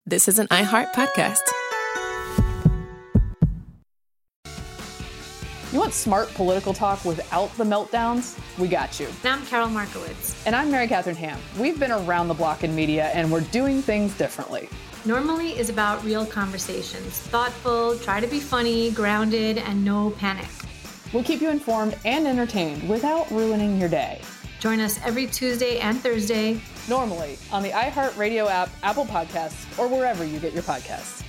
this is an iHeart podcast. You want smart political talk without the meltdowns? We got you. And I'm Carol Markowitz. And I'm Mary Catherine Ham. We've been around the block in media, and we're doing things differently. Normally is about real conversations. Thoughtful, try to be funny, grounded, and no panic. We'll keep you informed and entertained without ruining your day. Join us every Tuesday and Thursday. Normally on the iHeartRadio app, Apple Podcasts, or wherever you get your podcasts.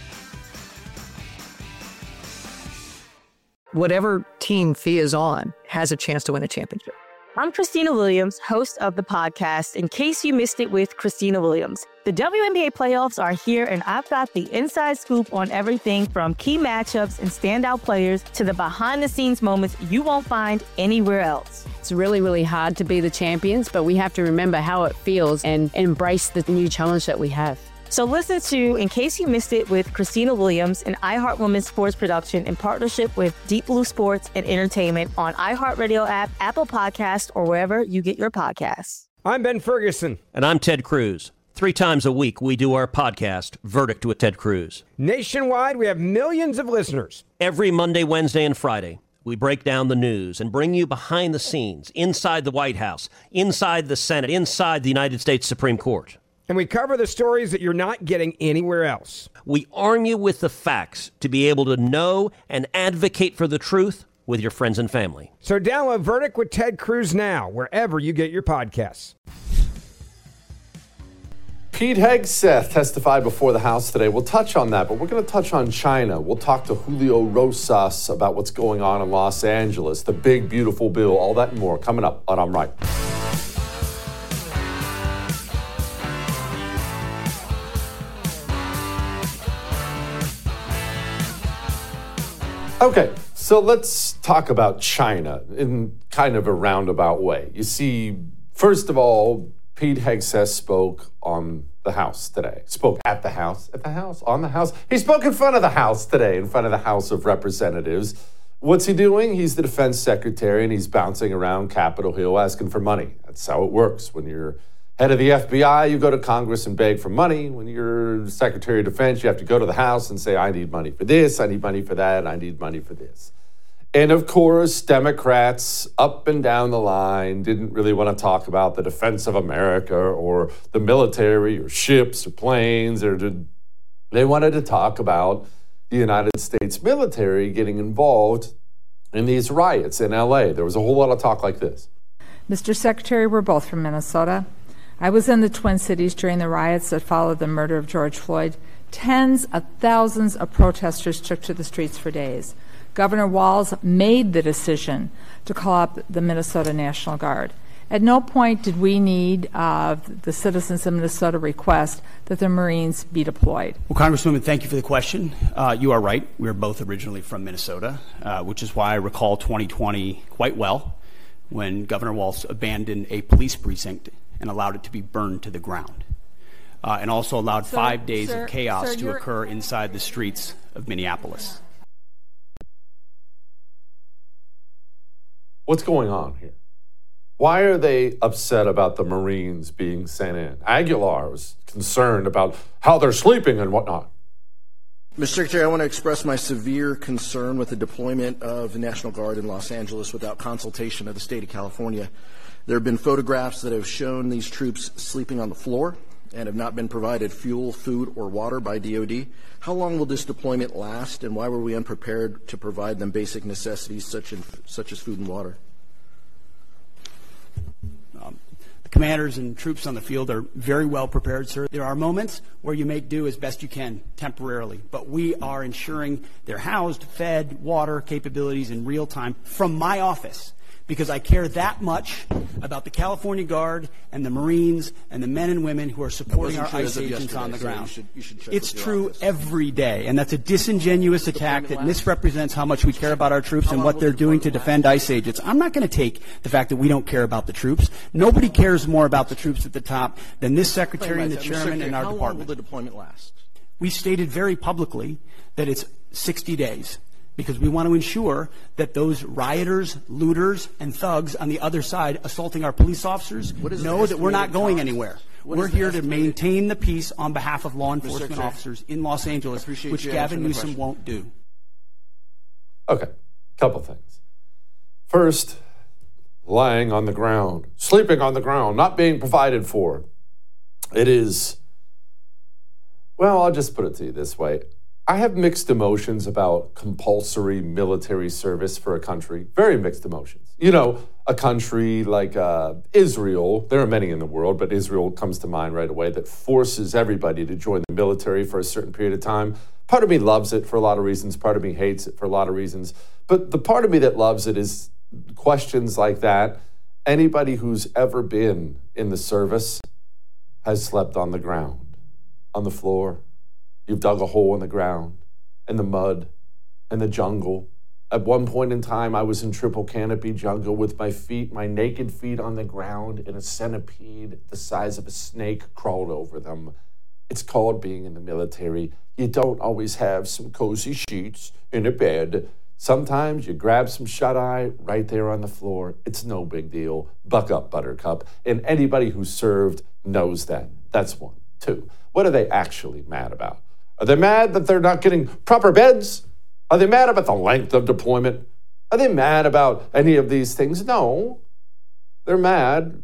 Whatever team Thea is on has a chance to win a championship. I'm Christina Williams, host of the podcast, In Case You Missed It with Christina Williams. The WNBA playoffs are here, and I've got the inside scoop on everything from key matchups and standout players to the behind-the-scenes moments you won't find anywhere else. It's really, really hard to be the champions, but we have to remember how it feels and embrace the new challenge that we have. So listen to In Case You Missed It with Christina Williams, an iHeart Women's Sports production in partnership with Deep Blue Sports and Entertainment on iHeartRadio app, Apple Podcasts, or wherever you get your podcasts. I'm Ben Ferguson. And I'm Ted Cruz. 3 times a week, we do our podcast, Verdict with Ted Cruz. Nationwide, we have millions of listeners. Every Monday, Wednesday, and Friday, we break down the news and bring you behind the scenes, inside the White House, inside the Senate, inside the United States Supreme Court. And we cover the stories that you're not getting anywhere else. We arm you with the facts to be able to know and advocate for the truth with your friends and family. So download Verdict with Ted Cruz now, wherever you get your podcasts. Pete Hegseth testified before the House today. We'll touch on that, but we're going to touch on China. We'll talk to Julio Rosas about what's going on in Los Angeles, the big, beautiful bill, all that and more coming up on I'm Right. Okay, so let's talk about China in kind of a roundabout way. You see, first of all, Pete Hegseth spoke on the House today. Spoke at the House, on the House. He spoke in front of the House today, in front of the House of Representatives. What's he doing? He's the defense secretary, and he's bouncing around Capitol Hill asking for money. That's how it works. When you're head of the FBI, you go to Congress and beg for money. When you're Secretary of Defense, you have to go to the House and say, I need money for this, I need money for that, I need money for this. And of course, Democrats up and down the line didn't really want to talk about the defense of America or the military or ships or planes. They wanted to talk about the United States military getting involved in these riots in L.A. There was a whole lot of talk like this. Mr. Secretary, we're both from Minnesota. I was in the Twin Cities during the riots that followed the murder of George Floyd. Tens of thousands of protesters took to the streets for days. Governor Walz made the decision to call up the Minnesota National Guard. At no point did we need the citizens of Minnesota request that the Marines be deployed. Well, Congresswoman, thank you for the question. You are right. We are both originally from Minnesota, which is why I recall 2020 quite well, when Governor Walz abandoned a police precinct and allowed it to be burned to the ground, and also allowed 5 days of chaos to occur inside the streets of Minneapolis. What's going on here? Why are they upset about the Marines being sent in? Aguilar was concerned about how they're sleeping and whatnot. Mr. Secretary, I want to express my severe concern with the deployment of the National Guard in Los Angeles without consultation of the state of California. There have been photographs that have shown these troops sleeping on the floor and have not been provided fuel, food, or water by DOD. How long will this deployment last, and why were we unprepared to provide them basic necessities such as food and water? The commanders and troops on the field are very well prepared, sir. There are moments where you make do as best you can temporarily, but we are ensuring they're housed, fed, water capabilities in real time from my office, because I care that much about the California Guard and the Marines and the men and women who are supporting our ICE agents on the ground. It's true every day, and that's a disingenuous attack that misrepresents how much we care about our troops and what they're doing to defend ICE agents. I'm not going to take the fact that we don't care about the troops. Nobody cares more about the troops at the top than this Secretary and the Chairman and our department. How long will the deployment last? We stated very publicly that it's 60 days. Because we want to ensure that those rioters, looters, and thugs on the other side assaulting our police officers know that we're not going anywhere. We're here to maintain the peace on behalf of law enforcement officers in Los Angeles, which Gavin Newsom won't do. Okay, couple things. First, lying on the ground, sleeping on the ground, not being provided for. It is, well, I'll just put it to you this way. I have mixed emotions about compulsory military service for a country, very mixed emotions. You know, a country like Israel, there are many in the world, but Israel comes to mind right away, that forces everybody to join the military for a certain period of time. Part of me loves it for a lot of reasons. Part of me hates it for a lot of reasons. But the part of me that loves it is questions like that. Anybody who's ever been in the service has slept on the ground, on the floor. You've dug a hole in the ground, in the mud, in the jungle. At one point in time, I was in triple canopy jungle with my feet, my naked feet on the ground, and a centipede the size of a snake crawled over them. It's called being in the military. You don't always have some cozy sheets in a bed. Sometimes you grab some shut-eye right there on the floor. It's no big deal. Buck up, Buttercup. And anybody who served knows that. That's one. Two, what are they actually mad about? Are they mad that they're not getting proper beds? Are they mad about the length of deployment? Are they mad about any of these things? No. They're mad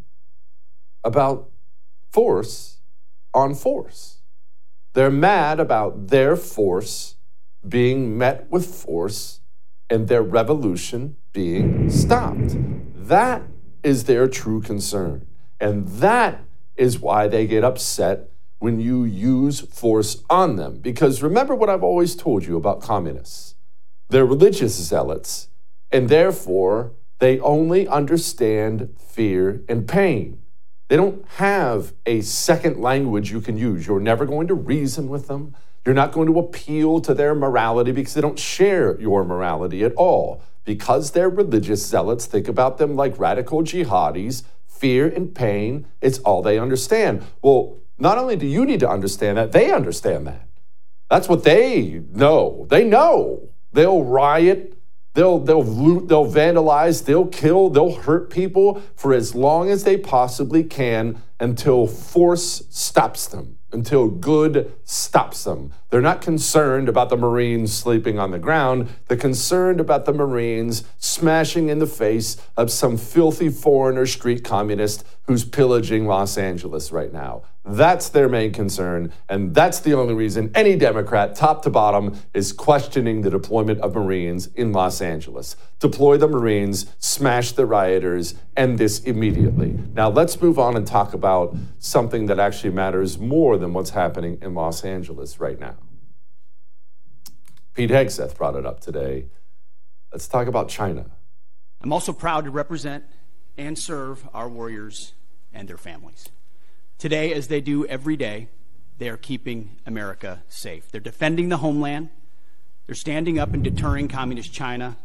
about force on force. They're mad about their force being met with force and their revolution being stopped. That is their true concern. And that is why they get upset when you use force on them. Because remember what I've always told you about communists. They're religious zealots, and therefore they only understand fear and pain. They don't have a second language you can use. You're never going to reason with them. You're not going to appeal to their morality because they don't share your morality at all. Because they're religious zealots, think about them like radical jihadis. Fear and pain, it's all they understand. Well, not only do you need to understand that, they understand that. That's what they know. They know. They'll riot, they'll loot, they'll vandalize, they'll kill, they'll hurt people for as long as they possibly can until force stops them, until good stops them. They're not concerned about the Marines sleeping on the ground. They're concerned about the Marines smashing in the face of some filthy foreigner street communist who's pillaging Los Angeles right now. That's their main concern, and that's the only reason any Democrat, top to bottom, is questioning the deployment of Marines in Los Angeles. Deploy the Marines, smash the rioters, end this immediately. Now let's move on and talk about something that actually matters more than what's happening in Los Angeles right now. Pete Hegseth brought it up today. Let's talk about China. I'm also proud to represent and serve our warriors and their families. Today, as they do every day, they are keeping America safe. They're defending the homeland. They're standing up and deterring communist China.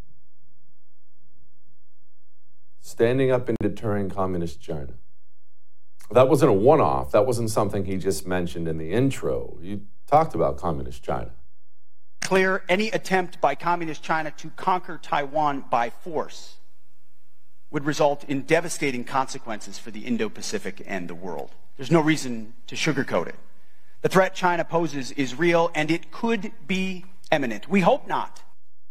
Standing up and deterring communist China. That wasn't a one-off. That wasn't something he just mentioned in the intro. You talked about communist China. Clear any attempt by communist China to conquer Taiwan by force would result in devastating consequences for the Indo-Pacific and the world. There's no reason to sugarcoat it. The threat China poses is real, and it could be imminent. We hope not.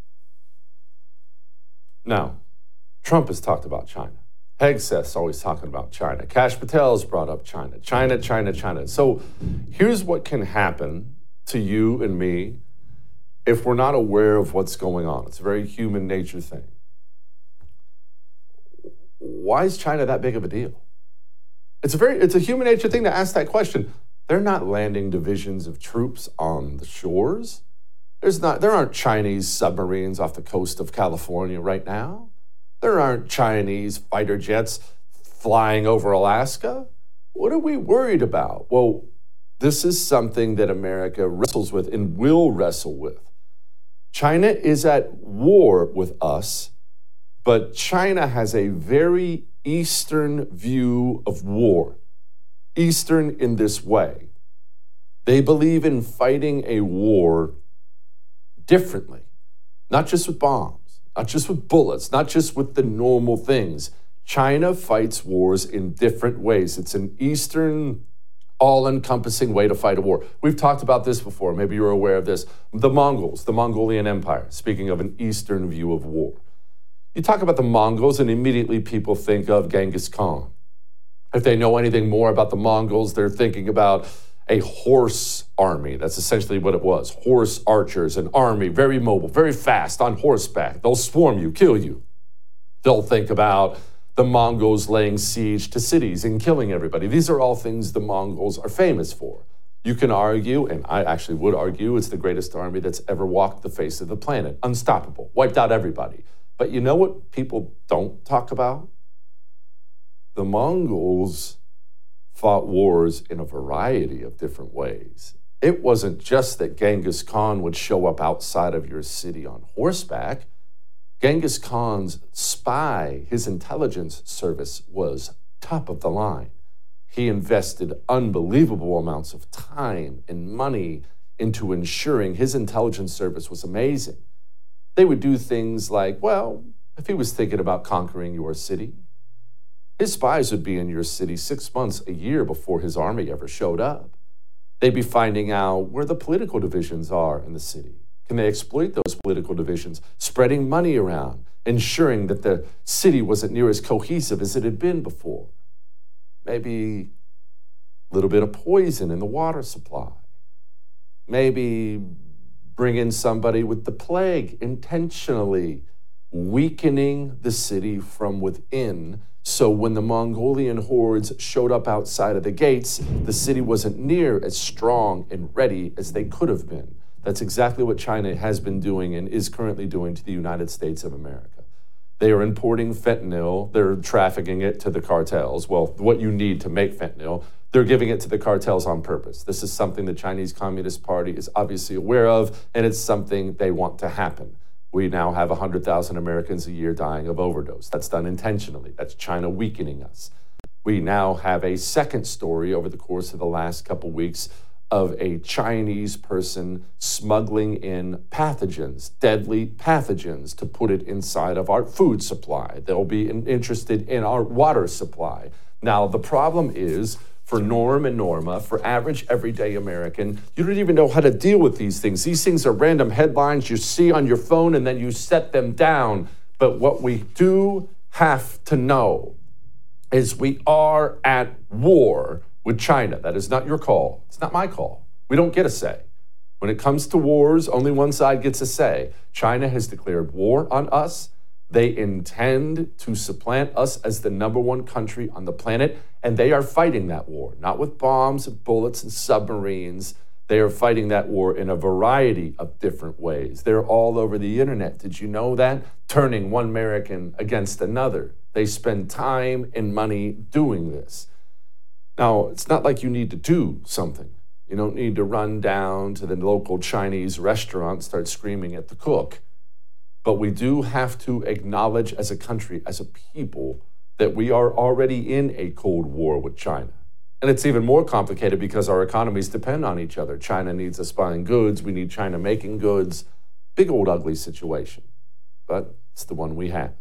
Now, Trump has talked about China. Hegseth's always talking about China. Kash Patel's brought up China. China, China, China. So here's what can happen to you and me if we're not aware of what's going on. It's a very human nature thing. Why is China that big of a deal? It's a human nature thing to ask that question. They're not landing divisions of troops on the shores. There aren't Chinese submarines off the coast of California right now. There aren't Chinese fighter jets flying over Alaska. What are we worried about? Well, this is something that America wrestles with and will wrestle with. China is at war with us, but China has a very Eastern view of war. Eastern in this way. They believe in fighting a war differently, not just with bombs, not just with bullets, not just with the normal things. China fights wars in different ways. It's an Eastern all-encompassing way to fight a war. We've talked about this before. Maybe you're aware of this. The Mongols, the Mongolian Empire, speaking of an Eastern view of war. You talk about the Mongols and immediately people think of Genghis Khan. If they know anything more about the Mongols, they're thinking about a horse army. That's essentially what it was. Horse archers, an army, very mobile, very fast, on horseback. They'll swarm you, kill you. They'll think about the Mongols laying siege to cities and killing everybody. These are all things the Mongols are famous for. You can argue, and I actually would argue, it's the greatest army that's ever walked the face of the planet. Unstoppable, wiped out everybody. But you know what people don't talk about? The Mongols fought wars in a variety of different ways. It wasn't just that Genghis Khan would show up outside of your city on horseback. Genghis Khan's spy, his intelligence service, was top of the line. He invested unbelievable amounts of time and money into ensuring his intelligence service was amazing. They would do things like, well, if he was thinking about conquering your city, his spies would be in your city 6 months, a year before his army ever showed up. They'd be finding out where the political divisions are in the city. Can they exploit those political divisions, spreading money around, ensuring that the city wasn't near as cohesive as it had been before? Maybe a little bit of poison in the water supply. Maybe bring in somebody with the plague, intentionally weakening the city from within. So when the Mongolian hordes showed up outside of the gates, the city wasn't near as strong and ready as they could have been. That's exactly what China has been doing and is currently doing to the United States of America. They are importing fentanyl. They're trafficking it to the cartels. Well, what you need to make fentanyl, they're giving it to the cartels on purpose. This is something the Chinese Communist Party is obviously aware of, and it's something they want to happen. We now have 100,000 Americans a year dying of overdose. That's done intentionally. That's China weakening us. We now have a second story over the course of the last couple weeks of a Chinese person smuggling in pathogens, deadly pathogens, to put it inside of our food supply. They'll be interested in our water supply. Now, the problem is, for Norm and Norma, for average everyday American, you don't even know how to deal with these things. These things are random headlines you see on your phone and then you set them down. But what we do have to know is we are at war with China. That is not your call. It's not my call. We don't get a say. When it comes to wars, only one side gets a say. China has declared war on us. They intend to supplant us as the number one country on the planet, and they are fighting that war, not with bombs and bullets and submarines. They are fighting that war in a variety of different ways. They're all over the internet. Did you know that? Turning one American against another. They spend time and money doing this. Now, it's not like you need to do something. You don't need to run down to the local Chinese restaurant and start screaming at the cook. But we do have to acknowledge as a country, as a people, that we are already in a Cold War with China. And it's even more complicated because our economies depend on each other. China needs us buying goods. We need China making goods. Big old ugly situation. But it's the one we have.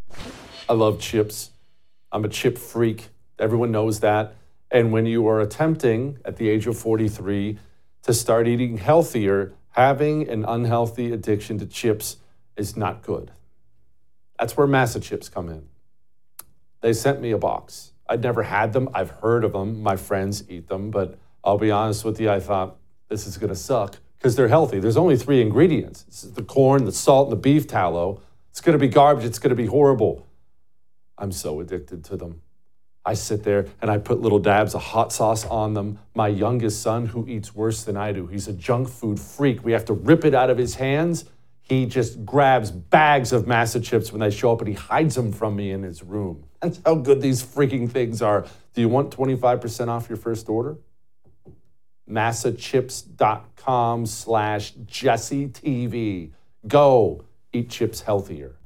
I love chips. I'm a chip freak. Everyone knows that. And when you are attempting, at the age of 43, to start eating healthier, having an unhealthy addiction to chips is not good. That's where Masa Chips come in. They sent me a box. I'd never had them. I've heard of them. My friends eat them. But I'll be honest with you, I thought, this is going to suck because they're healthy. There's only 3 ingredients. This is the corn, the salt, and the beef tallow. It's going to be garbage. It's going to be horrible. I'm so addicted to them. I sit there and I put little dabs of hot sauce on them. My youngest son, who eats worse than I do, he's a junk food freak. We have to rip it out of his hands. He just grabs bags of Masa Chips when they show up and he hides them from me in his room. That's how good these freaking things are. Do you want 25% off your first order? MasaChips.com/JesseTV. Go eat chips healthier.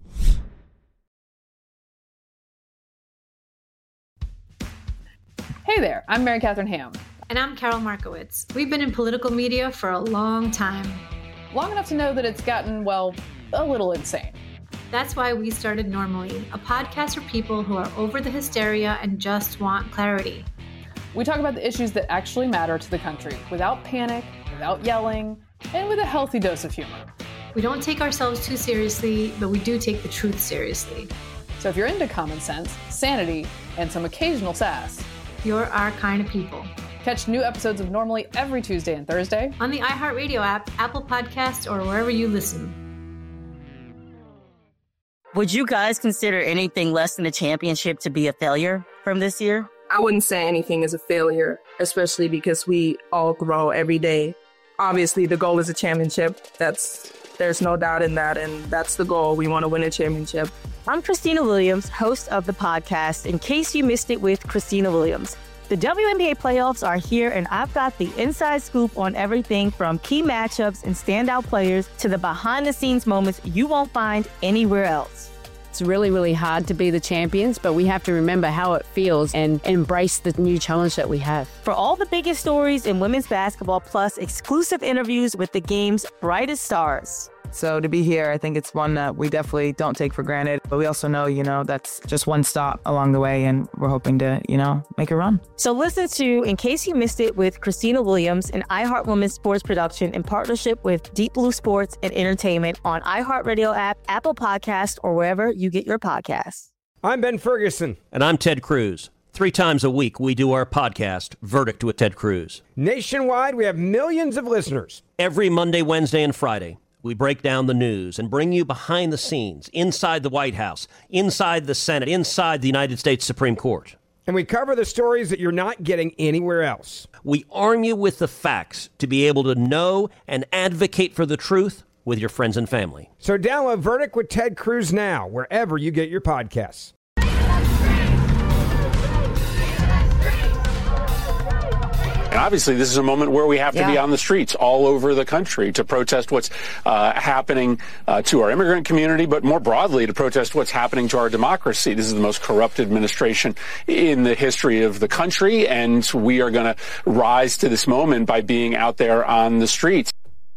Hey there, I'm Mary Catherine Ham. And I'm Carol Markowitz. We've been in political media for a long time. Long enough to know that it's gotten, well, a little insane. That's why we started Normally, a podcast for people who are over the hysteria and just want clarity. We talk about the issues that actually matter to the country without panic, without yelling, and with a healthy dose of humor. We don't take ourselves too seriously, but we do take the truth seriously. So if you're into common sense, sanity, and some occasional sass, you're our kind of people. Catch new episodes of Normally every Tuesday and Thursday on the iHeartRadio app, Apple Podcasts, or wherever you listen. Would you guys consider anything less than a championship to be a failure from this year? I wouldn't say anything is a failure, especially because we all grow every day. Obviously, the goal is a championship. There's no doubt in that, and that's the goal. We want to win a championship. I'm Christina Williams, host of the podcast, In Case You Missed It with Christina Williams. The WNBA playoffs are here, and I've got the inside scoop on everything from key matchups and standout players to the behind-the-scenes moments you won't find anywhere else. It's really, really hard to be the champions, but we have to remember how it feels and embrace the new challenge that we have. For all the biggest stories in women's basketball, plus exclusive interviews with the game's brightest stars. So to be here, I think it's one that we definitely don't take for granted. But we also know, that's just one stop along the way, and we're hoping to, make a run. So listen to In Case You Missed It with Christina Williams, an iHeart Women's sports production in partnership with Deep Blue Sports and Entertainment on iHeartRadio app, Apple Podcast, or wherever you get your podcasts. I'm Ben Ferguson. And I'm Ted Cruz. 3 times a week, we do our podcast, Verdict with Ted Cruz. Nationwide, we have millions of listeners. Every Monday, Wednesday, and Friday, we break down the news and bring you behind the scenes, inside the White House, inside the Senate, inside the United States Supreme Court. And we cover the stories that you're not getting anywhere else. We arm you with the facts to be able to know and advocate for the truth with your friends and family. So download Verdict with Ted Cruz now, wherever you get your podcasts. And obviously, this is a moment where we have to be on the streets all over the country to protest what's happening to our immigrant community, but more broadly to protest what's happening to our democracy. This is the most corrupt administration in the history of the country, and we are going to rise to this moment by being out there on the streets.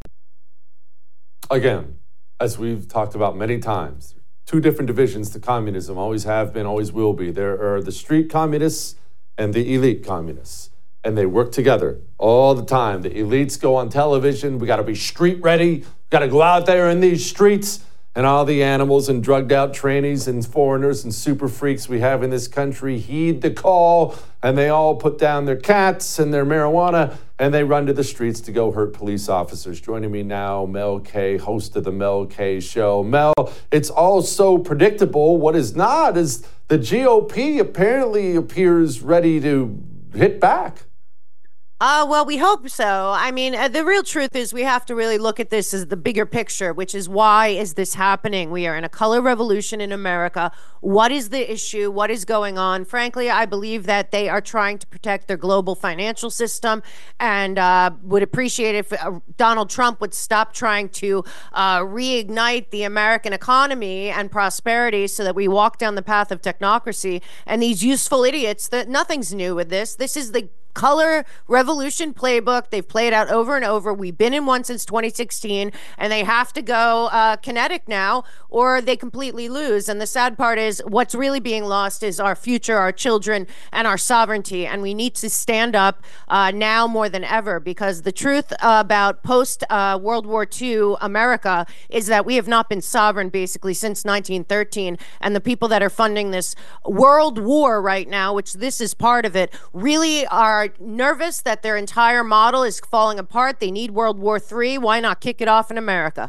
Again, as we've talked about many times, 2 different divisions to communism, always have been, always will be. There are the street communists and the elite communists. And they work together all the time. The elites go on television. We got to be street ready. We got to go out there in these streets. And all the animals and drugged out trainees and foreigners and super freaks we have in this country heed the call. And they all put down their cats and their marijuana. And they run to the streets to go hurt police officers. Joining me now, Mel K, host of the Mel K Show. Mel, it's all so predictable. What is not is the GOP apparently appears ready to hit back. Well, we hope so. I mean, the real truth is we have to really look at this as the bigger picture, which is why is this happening? We are in a color revolution in America. What is the issue? What is going on? Frankly, I believe that they are trying to protect their global financial system and would appreciate if Donald Trump would stop trying to reignite the American economy and prosperity so that we walk down the path of technocracy. And these useful idiots, that nothing's new with this. This is the color revolution playbook. They've played out over and over. We've been in one since 2016, and they have to go kinetic now, or they completely lose. And the sad part is what's really being lost is our future, our children, and our sovereignty. And we need to stand up now more than ever, because the truth about post-World War II America is that we have not been sovereign basically since 1913. And the people that are funding this world war right now, which this is part of it, really are nervous that their entire model is falling apart. They need World War III. Why not kick it off in America?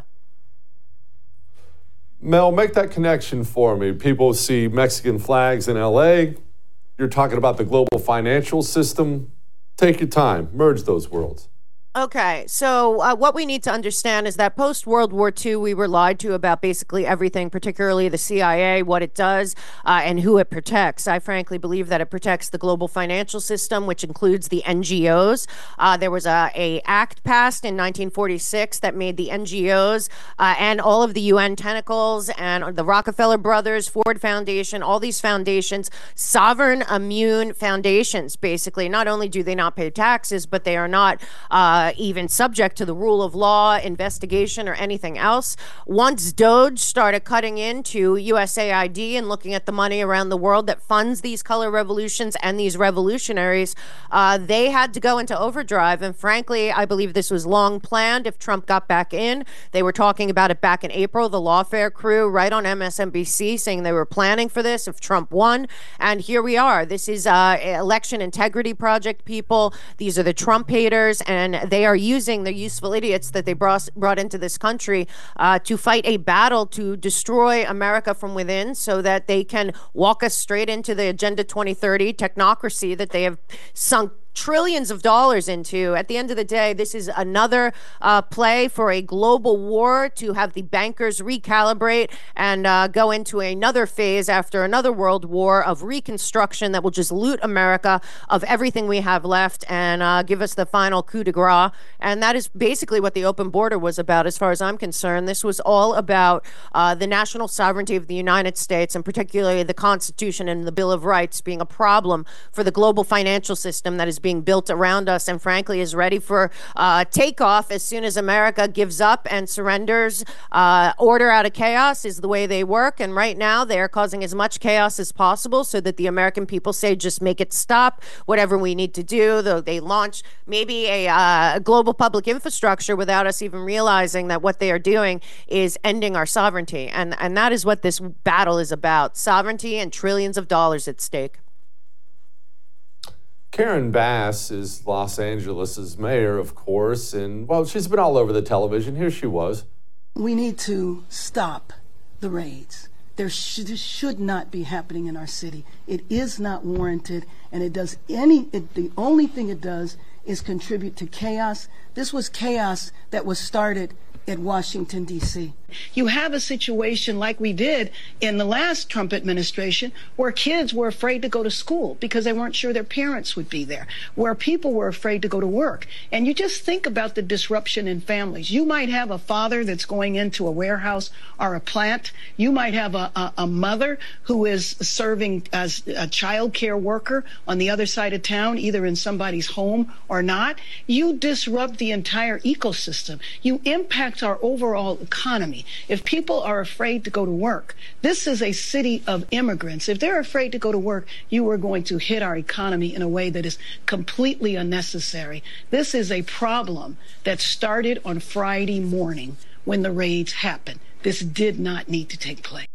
Mel, make that connection for me. People see Mexican flags in LA. You're talking about the global financial system. Take your time. Merge those worlds. Okay, so what we need to understand is that post-World War II, we were lied to about basically everything, particularly the CIA, what it does, and who it protects. I frankly believe that it protects the global financial system, which includes the NGOs. There was a act passed in 1946 that made the NGOs and all of the UN tentacles and the Rockefeller Brothers, Ford Foundation, all these foundations, sovereign immune foundations, basically. Not only do they not pay taxes, but they are not even subject to the rule of law, investigation, or anything else. Once DOGE started cutting into USAID and looking at the money around the world that funds these color revolutions and these revolutionaries, they had to go into overdrive. And frankly, I believe this was long planned. If Trump got back in, they were talking about it back in April, the Lawfare crew right on MSNBC saying they were planning for this if Trump won. And here we are. This is Election Integrity Project people. These are the Trump haters, and they are using the useful idiots that they brought into this country to fight a battle to destroy America from within so that they can walk us straight into the Agenda 2030 technocracy that they have sunk trillions of dollars into. At the end of the day, this is another play for a global war to have the bankers recalibrate and go into another phase after another world war of reconstruction that will just loot America of everything we have left and give us the final coup de grace. And that is basically what the open border was about, as far as I'm concerned. This was all about the national sovereignty of the United States, and particularly the Constitution and the Bill of Rights being a problem for the global financial system that is being built around us, and frankly is ready for takeoff as soon as America gives up and surrenders. Order out of chaos is the way they work, and right now they are causing as much chaos as possible so that the American people say, just make it stop, whatever we need to do. Though they launch maybe a global public infrastructure without us even realizing that what they are doing is ending our sovereignty, and that is what this battle is about: sovereignty and trillions of dollars at stake. Karen Bass is Los Angeles' mayor, of course, and, well, she's been all over the television. Here she was. We need to stop the raids. This should not be happening in our city. It is not warranted, and the only thing it does is contribute to chaos. This was chaos that was started at Washington, D.C. You have a situation like we did in the last Trump administration where kids were afraid to go to school because they weren't sure their parents would be there, where people were afraid to go to work. And you just think about the disruption in families. You might have a father that's going into a warehouse or a plant. You might have a mother who is serving as a child care worker on the other side of town, either in somebody's home or not. You disrupt the entire ecosystem. You impact our overall economy. If people are afraid to go to work, this is a city of immigrants. If they're afraid to go to work, you are going to hit our economy in a way that is completely unnecessary. This is a problem that started on Friday morning when the raids happened. This did not need to take place.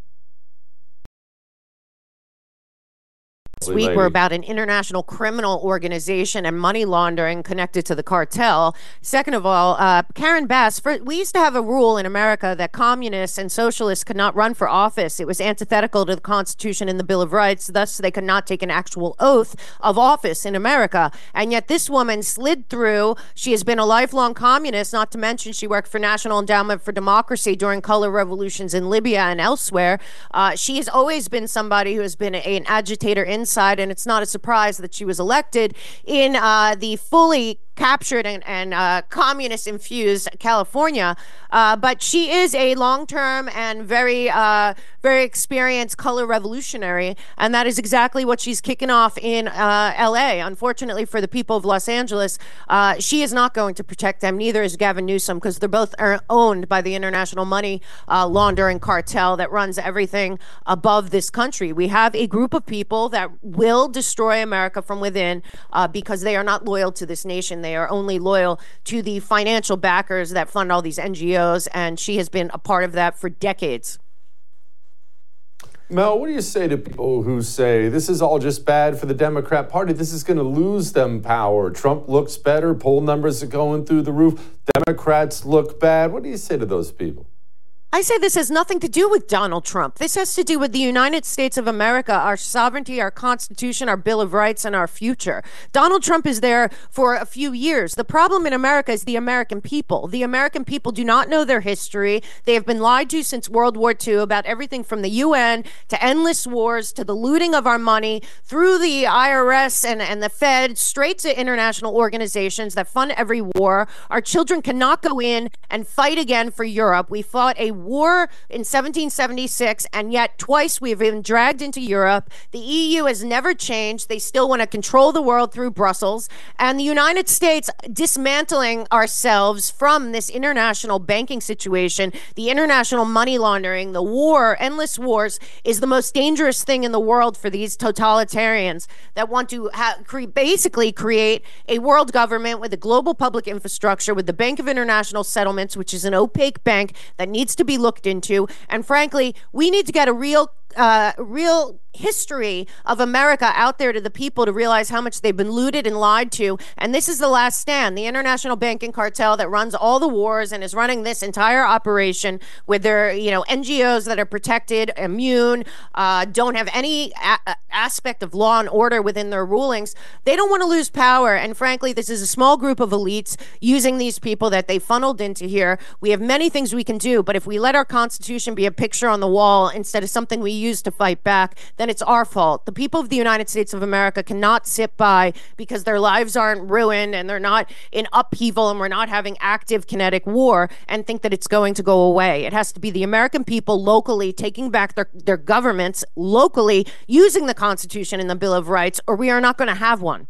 This week were about an international criminal organization and money laundering connected to the cartel. Second of all, Karen Bass, we used to have a rule in America that communists and socialists could not run for office. It was antithetical to the Constitution and the Bill of Rights. Thus, they could not take an actual oath of office in America. And yet this woman slid through. She has been a lifelong communist, not to mention she worked for National Endowment for Democracy during color revolutions in Libya and elsewhere. She has always been somebody who has been an agitator inside, and it's not a surprise that she was elected in the fully captured and communist-infused California. But she is a long-term and very experienced color revolutionary, and that is exactly what she's kicking off in L.A. Unfortunately for the people of Los Angeles, she is not going to protect them. Neither is Gavin Newsom, because they're both owned by the international money laundering cartel that runs everything above this country. We have a group of people that will destroy America from within because they are not loyal to this nation. They are only loyal to the financial backers that fund all these NGOs, and she has been a part of that for decades. Mel, what do you say to people who say this is all just bad for the Democrat Party? This is going to lose them power. Trump looks better. Poll numbers are going through the roof. Democrats look bad. What do you say to those people? I say this has nothing to do with Donald Trump. This has to do with the United States of America, our sovereignty, our Constitution, our Bill of Rights, and our future. Donald Trump is there for a few years. The problem in America is the American people. The American people do not know their history. They have been lied to since World War II about everything from the UN to endless wars to the looting of our money through the IRS and the Fed, straight to international organizations that fund every war. Our children cannot go in and fight again for Europe. We fought a war in 1776, and yet twice we've been dragged into Europe. The EU has never changed. They still want to control the world through Brussels. And the United States dismantling ourselves from this international banking situation, the international money laundering, the war, endless wars, is the most dangerous thing in the world for these totalitarians that want to basically create a world government with a global public infrastructure, with the Bank of International Settlements, which is an opaque bank that needs to be looked into. And frankly, we need to get a real history of America out there to the people to realize how much they've been looted and lied to. And this is the last stand. The international banking cartel that runs all the wars and is running this entire operation with their, NGOs that are protected, immune, don't have any aspect of law and order within their rulings. They don't want to lose power. And frankly, this is a small group of elites using these people that they funneled into here. We have many things we can do, but if we let our Constitution be a picture on the wall instead of something we use to fight back, then it's our fault. The people of the United States of America cannot sit by because their lives aren't ruined and they're not in upheaval and we're not having active kinetic war and think that it's going to go away. It has to be the American people locally taking back their governments locally, using the Constitution and the Bill of Rights, or we are not going to have one.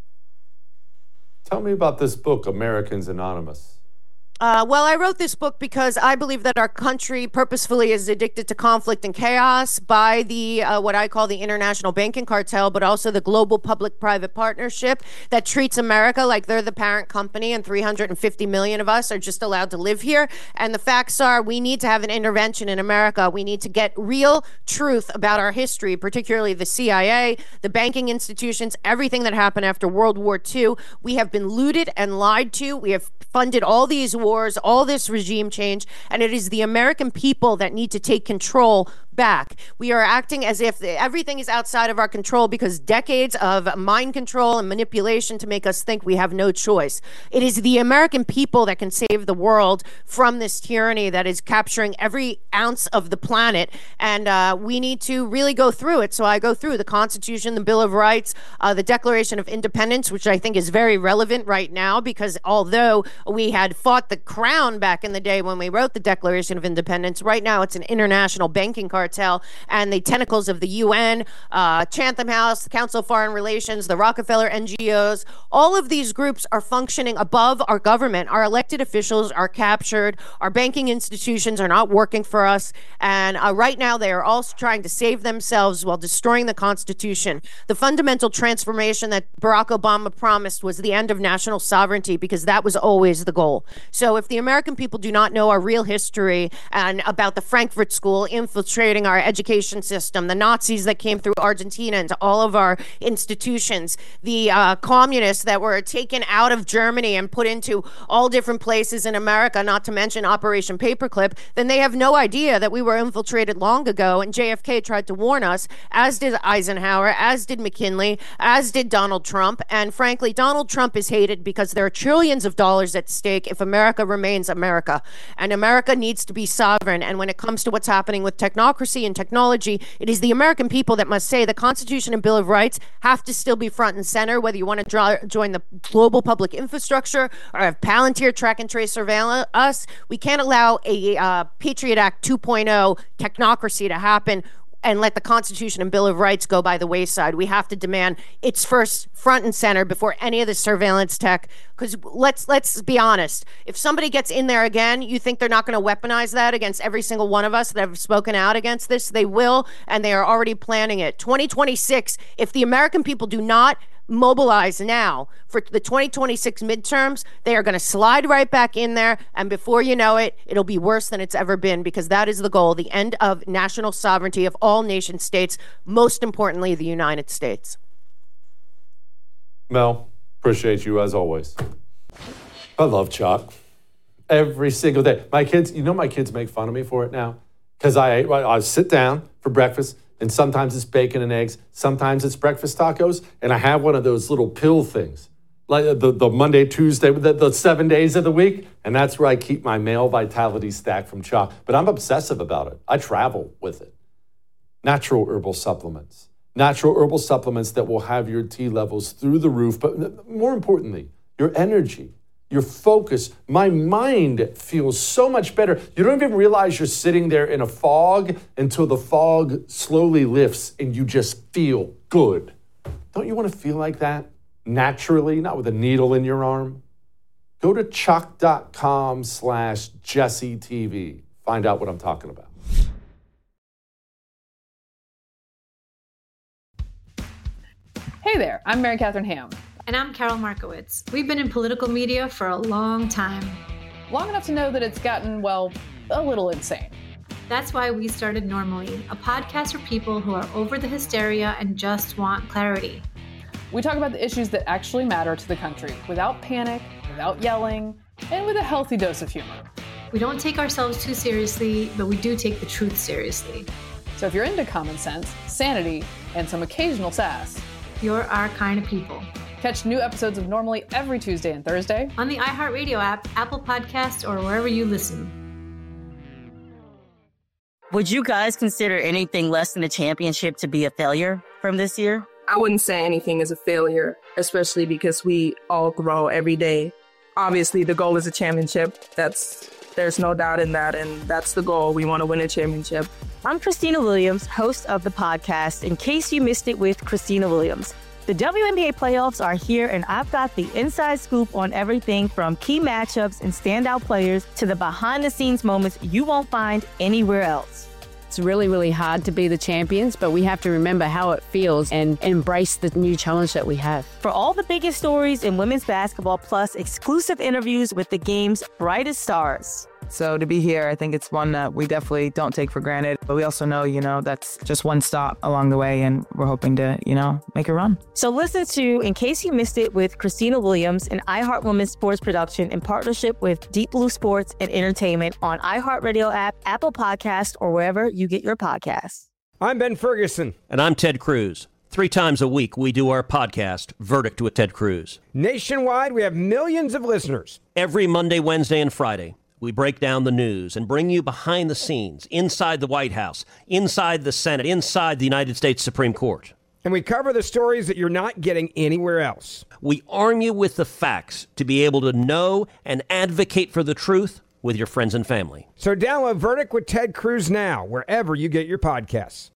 Tell me about this book, Americans Anonymous. Well, I wrote this book because I believe that our country purposefully is addicted to conflict and chaos by the what I call the international banking cartel, but also the global public-private partnership that treats America like they're the parent company and 350 million of us are just allowed to live here. And the facts are we need to have an intervention in America. We need to get real truth about our history, particularly the CIA, the banking institutions, everything that happened after World War II. We have been looted and lied to. We have funded all these wars, all this regime change, and it is the American people that need to take control back. We are acting as if everything is outside of our control because decades of mind control and manipulation to make us think we have no choice. It is the American people that can save the world from this tyranny that is capturing every ounce of the planet, and we need to really go through it. So I go through the Constitution, the Bill of Rights, the Declaration of Independence, which I think is very relevant right now because although we had fought the crown back in the day when we wrote the Declaration of Independence, right now it's an international banking cartel and the tentacles of the UN, Chatham House, the Council of Foreign Relations, the Rockefeller NGOs, all of these groups are functioning above our government. Our elected officials are captured. Our banking institutions are not working for us. And right now they are all trying to save themselves while destroying the Constitution. The fundamental transformation that Barack Obama promised was the end of national sovereignty because that was always the goal. So if the American people do not know our real history and about the Frankfurt School infiltrating our education system, the Nazis that came through Argentina into all of our institutions, the communists that were taken out of Germany and put into all different places in America, not to mention Operation Paperclip, then they have no idea that we were infiltrated long ago. And JFK tried to warn us, as did Eisenhower, as did McKinley, as did Donald Trump. And frankly, Donald Trump is hated because there are trillions of dollars at stake if America remains America. And America needs to be sovereign. And when it comes to what's happening with technocracy and technology, it is the American people that must say the Constitution and Bill of Rights have to still be front and center, whether you want to join the global public infrastructure or have Palantir track and trace surveil us. We can't allow a Patriot Act 2.0 technocracy to happen and let the Constitution and Bill of Rights go by the wayside. We have to demand it's first front and center before any of the surveillance tech. Because let's be honest, if somebody gets in there again, you think they're not going to weaponize that against every single one of us that have spoken out against this? They will, and they are already planning it. 2026, if the American people do not mobilize now for the 2026 midterms, they are going to slide right back in there, and before you know it, it'll be worse than it's ever been, because that is the goal, the end of national sovereignty of all nation states, most importantly the United States. Mel, appreciate you as always. I love Chuck every single day. My kids make fun of me for it now, because I sit down for breakfast, and sometimes it's bacon and eggs, sometimes it's breakfast tacos, and I have one of those little pill things, like the Monday, Tuesday, the 7 days of the week, and that's where I keep my male vitality stack from Choq. But I'm obsessive about it. I travel with it. Natural herbal supplements that will have your T levels through the roof, but more importantly, your energy, your focus. My mind feels so much better. You don't even realize you're sitting there in a fog until the fog slowly lifts and you just feel good. Don't you want to feel like that naturally, not with a needle in your arm? Go to chuck.com/JesseTV. Find out what I'm talking about. Hey there, I'm Mary Catherine Ham. And I'm Carol Markowitz. We've been in political media for a long time. Long enough to know that it's gotten, well, a little insane. That's why we started Normally, a podcast for people who are over the hysteria and just want clarity. We talk about the issues that actually matter to the country without panic, without yelling, and with a healthy dose of humor. We don't take ourselves too seriously, but we do take the truth seriously. So if you're into common sense, sanity, and some occasional sass, you're our kind of people. Catch new episodes of Normally every Tuesday and Thursday on the iHeartRadio app, Apple Podcasts, or wherever you listen. Would you guys consider anything less than a championship to be a failure from this year? I wouldn't say anything is a failure, especially because we all grow every day. Obviously, the goal is a championship. There's no doubt in that, and that's the goal. We want to win a championship. I'm Christina Williams, host of the podcast In Case You Missed It with Christina Williams. The WNBA playoffs are here, and I've got the inside scoop on everything from key matchups and standout players to the behind-the-scenes moments you won't find anywhere else. It's really, really hard to be the champions, but we have to remember how it feels and embrace the new challenge that we have. For all the biggest stories in women's basketball, plus exclusive interviews with the game's brightest stars. So to be here, I think it's one that we definitely don't take for granted. But we also know, that's just one stop along the way, and we're hoping to, make a run. So listen to In Case You Missed It with Christina Williams, an iHeart Women's sports production in partnership with Deep Blue Sports and Entertainment on iHeartRadio app, Apple Podcasts, or wherever you get your podcasts. I'm Ben Ferguson. And I'm Ted Cruz. 3 times a week, we do our podcast, Verdict with Ted Cruz. Nationwide, we have millions of listeners. Every Monday, Wednesday, and Friday, we break down the news and bring you behind the scenes, inside the White House, inside the Senate, inside the United States Supreme Court. And we cover the stories that you're not getting anywhere else. We arm you with the facts to be able to know and advocate for the truth with your friends and family. So download Verdict with Ted Cruz now, wherever you get your podcasts.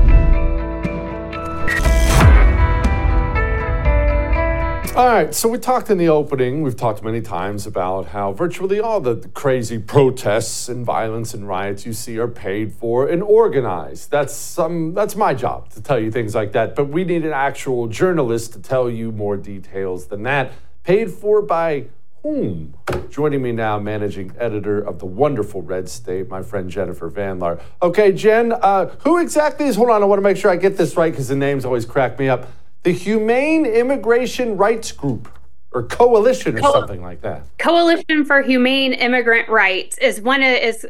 All right, so we talked in the opening, we've talked many times about how virtually all the crazy protests and violence and riots you see are paid for and organized. That's my job, to tell you things like that. But we need an actual journalist to tell you more details than that. Paid for by whom? Joining me now, managing editor of the wonderful Red State, my friend Jennifer Van Laar. Okay, Jen, who exactly is, hold on, I want to make sure I get this right because the names always crack me up. The Humane Immigration Rights Group, or Coalition, or something like that. Coalition for Humane Immigrant Rights is what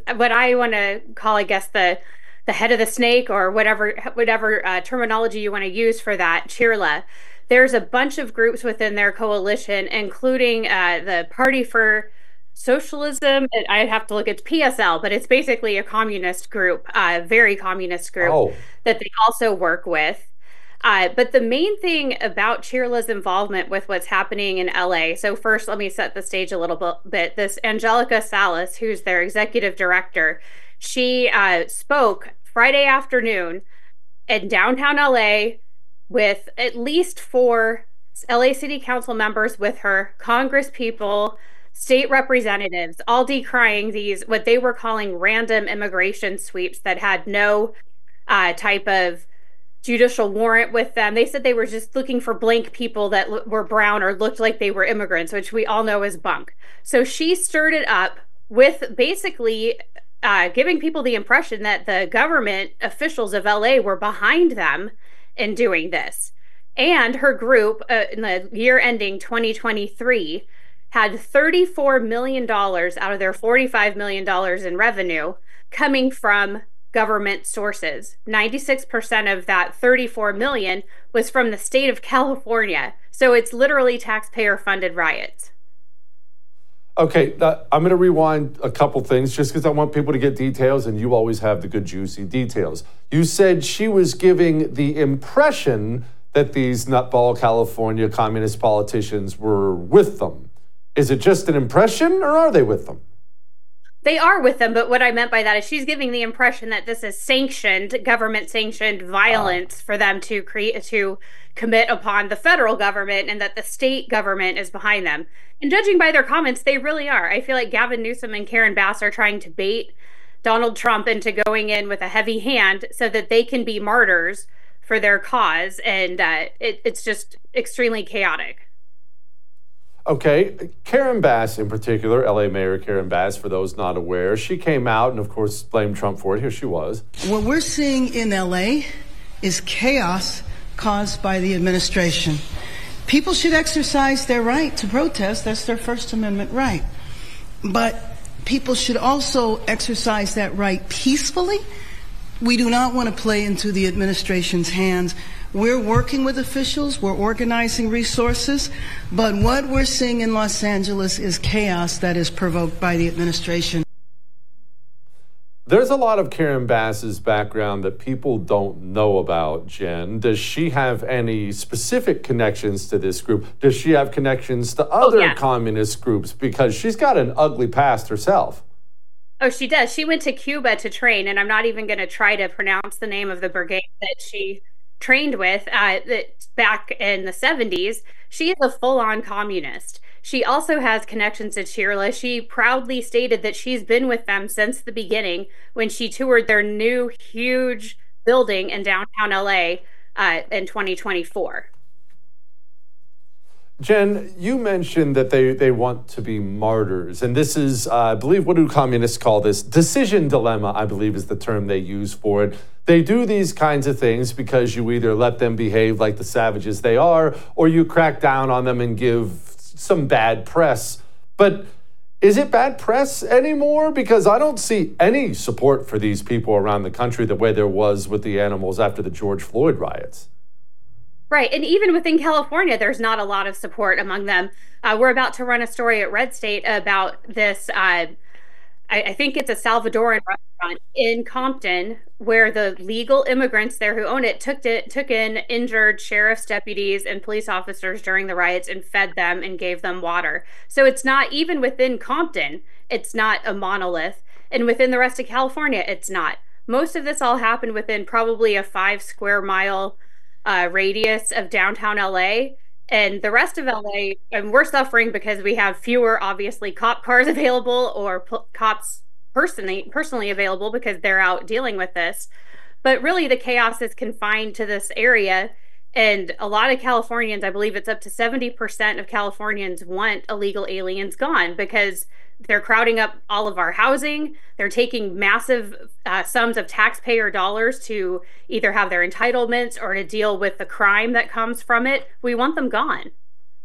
I want to call, I guess, the head of the snake, or whatever terminology you want to use for that. CHIRLA. There's a bunch of groups within their coalition, including the Party for Socialism. I'd have to look at PSL, but it's basically a communist group, very communist group that they also work with. But the main thing about CHIRLA's involvement with what's happening in LA, so first let me set the stage a little bit. This Angelica Salas, who's their executive director, she spoke Friday afternoon in downtown LA with at least 4 LA City Council members with her, Congress people, state representatives, all decrying these, what they were calling random immigration sweeps that had no type of judicial warrant with them. They said they were just looking for blank people that were brown or looked like they were immigrants, which we all know is bunk. So she stirred it up with basically giving people the impression that the government officials of LA were behind them in doing this. And her group, in the year ending 2023, had $34 million out of their $45 million in revenue coming from government sources. 96% of that 34 million was from the state of California. So it's literally taxpayer funded riots. Okay, I'm going to rewind a couple things just because I want people to get details, and you always have the good juicy details. You said she was giving the impression that these nutball California communist politicians were with them. Is it just an impression, or are they with them? They are with them, but what I meant by that is she's giving the impression that this is sanctioned, government-sanctioned violence for them to commit upon the federal government, and that the state government is behind them. And judging by their comments, they really are. I feel like Gavin Newsom and Karen Bass are trying to bait Donald Trump into going in with a heavy hand so that they can be martyrs for their cause, and it's just extremely chaotic. Okay, Karen Bass in particular, LA Mayor Karen Bass, for those not aware, she came out and, of course, blamed Trump for it. Here she was. What we're seeing in LA is chaos caused by the administration. People should exercise their right to protest. That's their First Amendment right. But people should also exercise that right peacefully. We do not want to play into the administration's hands. We're working with officials, we're organizing resources, but what we're seeing in Los Angeles is chaos that is provoked by the administration. There's a lot of Karen Bass's background that people don't know about, Jen. Does she have any specific connections to this group? Does she have connections to other communist groups? Because she's got an ugly past herself. Oh, she does. She went to Cuba to train, and I'm not even going to try to pronounce the name of the brigade that she trained with back in the 70s. She is a full-on communist. She also has connections to Chirla. She proudly stated that she's been with them since the beginning when she toured their new huge building in downtown LA in 2024. Jen, you mentioned that they want to be martyrs. And this is, I believe, what do communists call this? Decision dilemma, I believe, is the term they use for it. They do these kinds of things because you either let them behave like the savages they are, or you crack down on them and give some bad press. But is it bad press anymore? Because I don't see any support for these people around the country the way there was with the animals after the George Floyd riots. Right. And even within California, there's not a lot of support among them. We're about to run a story at Red State about this. I think it's a Salvadoran restaurant in Compton where the legal immigrants there who own it took in injured sheriff's deputies and police officers during the riots and fed them and gave them water. So it's not, even within Compton, it's not a monolith. And within the rest of California, it's not. Most of this all happened within probably a 5 square mile radius of downtown LA. And the rest of LA, and we're suffering because we have fewer, obviously, cop cars available or cops personally available because they're out dealing with this. But really, the chaos is confined to this area. And a lot of Californians, I believe it's up to 70% of Californians want illegal aliens gone because they're crowding up all of our housing. They're taking massive sums of taxpayer dollars to either have their entitlements or to deal with the crime that comes from it. We want them gone.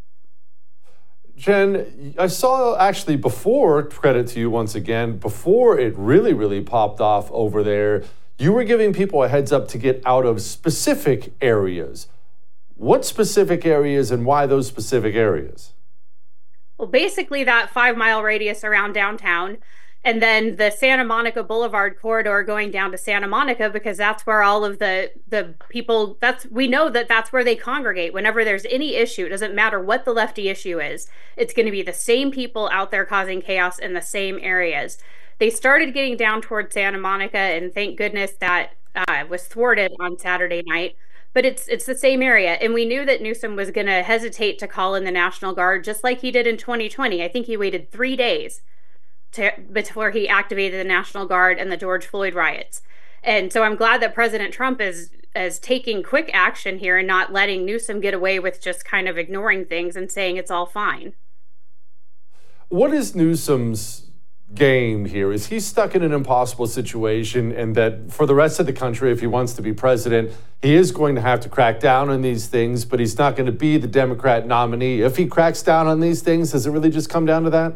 Jen, I saw actually before, credit to you once again, before it really popped off over there, you were giving people a heads up to get out of specific areas. What specific areas and why those specific areas? Well, basically that 5 mile radius around downtown, and then the Santa Monica Boulevard corridor going down to Santa Monica, because that's where all of the people, we know that's where they congregate. Whenever there's any issue, it doesn't matter what the lefty issue is, it's going to be the same people out there causing chaos in the same areas. They started getting down toward Santa Monica, and thank goodness that was thwarted on Saturday night. But it's the same area. And we knew that Newsom was going to hesitate to call in the National Guard, just like he did in 2020. I think he waited 3 days before he activated the National Guard and the George Floyd riots. And so I'm glad that President Trump is taking quick action here and not letting Newsom get away with just kind of ignoring things and saying it's all fine. What is Newsom's game here? Is he stuck in an impossible situation, and that for the rest of the country, if he wants to be president, he is going to have to crack down on these things, but he's not going to be the Democrat nominee? If he cracks down on these things, does it really just come down to that?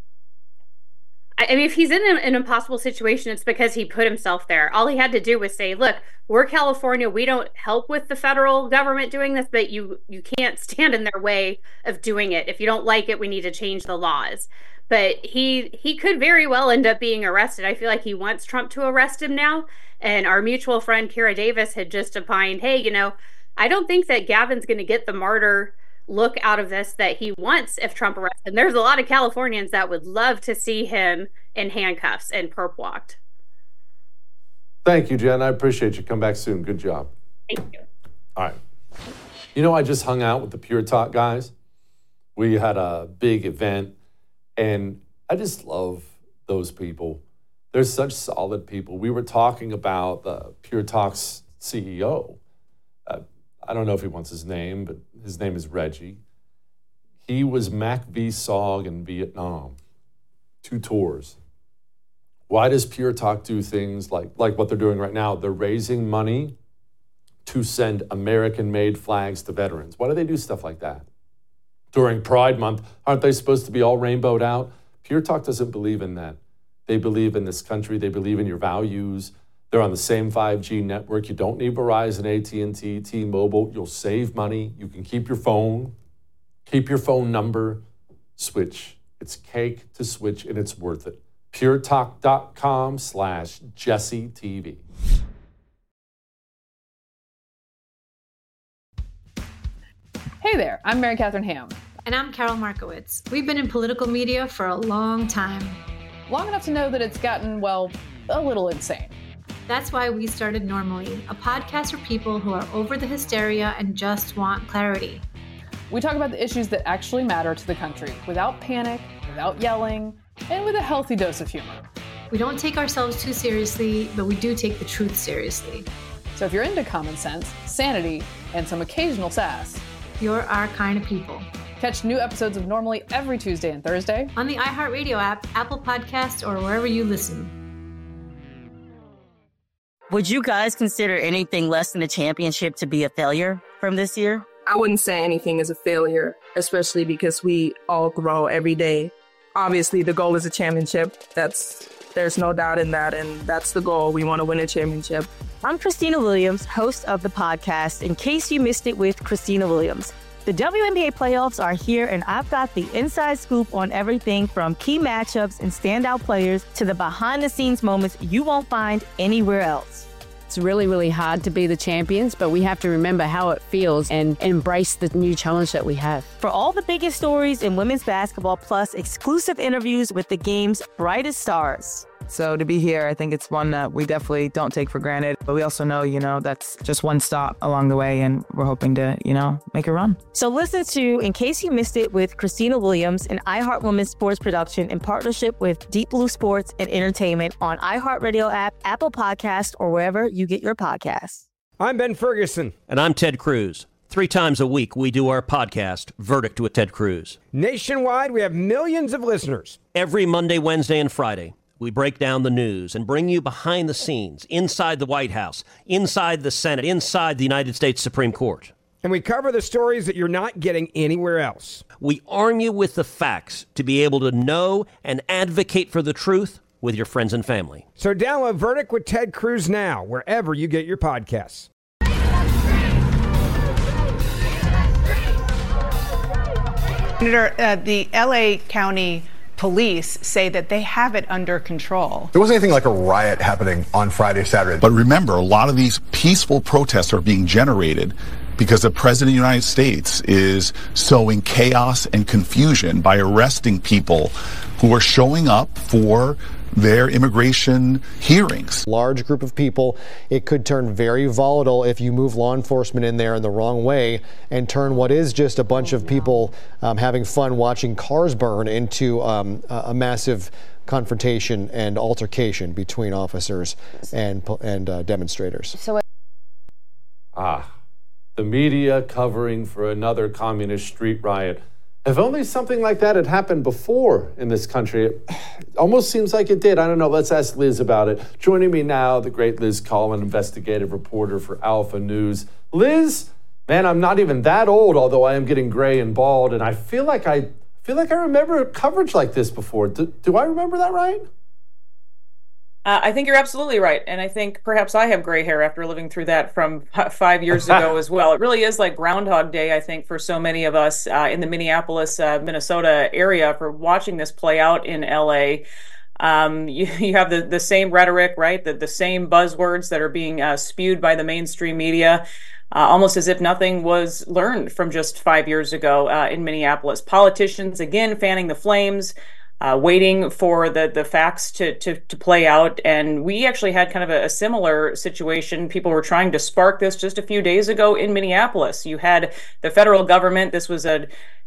I mean, if he's in an impossible situation, it's because he put himself there. All he had to do was say, look, we're California. We don't help with the federal government doing this, but you can't stand in their way of doing it. If you don't like it, we need to change the laws. But he could very well end up being arrested. I feel like he wants Trump to arrest him now. And our mutual friend, Kara Davis, had just opined, hey, I don't think that Gavin's going to get the martyr look out of this that he wants if Trump arrests him. There's a lot of Californians that would love to see him in handcuffs and perp walked. Thank you, Jen. I appreciate you. Come back soon. Good job. Thank you. All right. You know, I just hung out with the Pure Talk guys. We had a big event, and I just love those people. They're such solid people. We were talking about the Pure Talk's CEO. I don't know if he wants his name, but his name is Reggie. He was Mac V. Sog in Vietnam. 2 tours. Why does Pure Talk do things like what they're doing right now? They're raising money to send American-made flags to veterans. Why do they do stuff like that? During Pride Month, aren't they supposed to be all rainbowed out? Pure Talk doesn't believe in that. They believe in this country. They believe in your values. They're on the same 5G network. You don't need Verizon, AT&T, T-Mobile. You'll save money. You can keep your phone number, switch. It's cake to switch, and it's worth it. puretalk.com/JesseTV. Hey there, I'm Mary Catherine Ham. And I'm Carol Markowitz. We've been in political media for a long time. Long enough to know that it's gotten, well, a little insane. That's why we started Normally, a podcast for people who are over the hysteria and just want clarity. We talk about the issues that actually matter to the country without panic, without yelling, and with a healthy dose of humor. We don't take ourselves too seriously, but we do take the truth seriously. So if you're into common sense, sanity, and some occasional sass, you're our kind of people. Catch new episodes of Normally every Tuesday and Thursday on the iHeartRadio app, Apple Podcasts, or wherever you listen. Would you guys consider anything less than a championship to be a failure from this year? I wouldn't say anything is a failure, especially because we all grow every day. Obviously, the goal is a championship. There's no doubt in that, and that's the goal. We want to win a championship. I'm Christina Williams, host of the podcast In Case You Missed It with Christina Williams. The WNBA playoffs are here, and I've got the inside scoop on everything from key matchups and standout players to the behind-the-scenes moments you won't find anywhere else. It's really, really hard to be the champions, but we have to remember how it feels and embrace the new challenge that we have. For all the biggest stories in women's basketball, plus exclusive interviews with the game's brightest stars. So to be here, I think it's one that we definitely don't take for granted. But we also know, that's just one stop along the way, and we're hoping to, make a run. So listen to In Case You Missed It with Christina Williams, an iHeart Women's sports production in partnership with Deep Blue Sports and Entertainment on iHeartRadio app, Apple Podcasts, or wherever you get your podcasts. I'm Ben Ferguson. And I'm Ted Cruz. 3 times a week, we do our podcast, Verdict with Ted Cruz. Nationwide, we have millions of listeners. Every Monday, Wednesday, and Friday, we break down the news and bring you behind the scenes, inside the White House, inside the Senate, inside the United States Supreme Court. And we cover the stories that you're not getting anywhere else. We arm you with the facts to be able to know and advocate for the truth with your friends and family. So download Verdict with Ted Cruz now, wherever you get your podcasts. The L.A. County police say that they have it under control. There wasn't anything like a riot happening on Friday, Saturday. But remember, a lot of these peaceful protests are being generated because the President of the United States is sowing chaos and confusion by arresting people who are showing up for their immigration hearings. Large group of people. It could turn very volatile if you move law enforcement in there in the wrong way and turn what is just a bunch of people having fun watching cars burn into a massive confrontation and altercation between officers and demonstrators. The media covering for another communist street riot. If only something like that had happened before in this country. It almost seems like it did. I don't know. Let's ask Liz about it. Joining me now, the great Liz Collin, investigative reporter for Alpha News. Liz, man, I'm not even that old, although I am getting gray and bald, and I feel like I remember coverage like this before. Do I remember that right? I think you're absolutely right. And I think perhaps I have gray hair after living through that from 5 years ago as well. It really is like Groundhog Day, I think, for so many of us in the Minneapolis, Minnesota area for watching this play out in LA. You have the same rhetoric, right? The same buzzwords that are being spewed by the mainstream media. almost as if nothing was learned from just 5 years ago in Minneapolis. Politicians, again, fanning the flames, waiting for the facts to play out. And we actually had kind of a similar situation. People were trying to spark this just a few days ago in Minneapolis. You had the federal government. This was a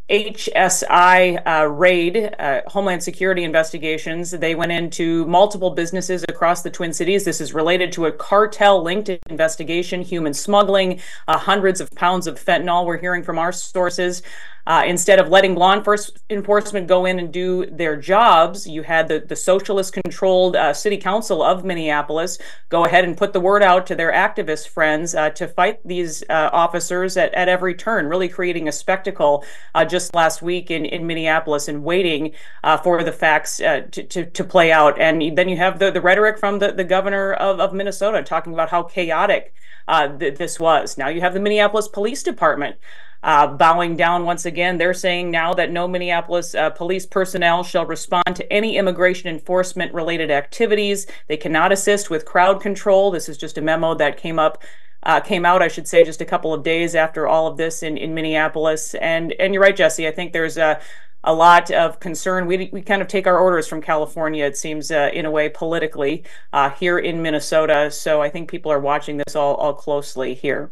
HSI raid, Homeland Security investigations. They went into multiple businesses across the Twin Cities. This is related to a cartel-linked investigation, human smuggling, hundreds of pounds of fentanyl, we're hearing from our sources. Instead of letting law enforcement go in and do their jobs, you had the socialist-controlled city council of Minneapolis go ahead and put the word out to their activist friends to fight these officers at every turn, really creating a spectacle just last week in Minneapolis and waiting for the facts to play out. And then you have the rhetoric from the governor of Minnesota talking about how chaotic this was. Now you have the Minneapolis Police Department bowing down once again. They're saying now that no Minneapolis police personnel shall respond to any immigration enforcement related activities. They cannot assist with crowd control. This is just a memo that came out, I should say, just a couple of days after all of this in Minneapolis. And you're right, Jesse. I think there's a lot of concern. We kind of take our orders from California, it seems, in a way, politically, here in Minnesota. So I think people are watching this all closely here.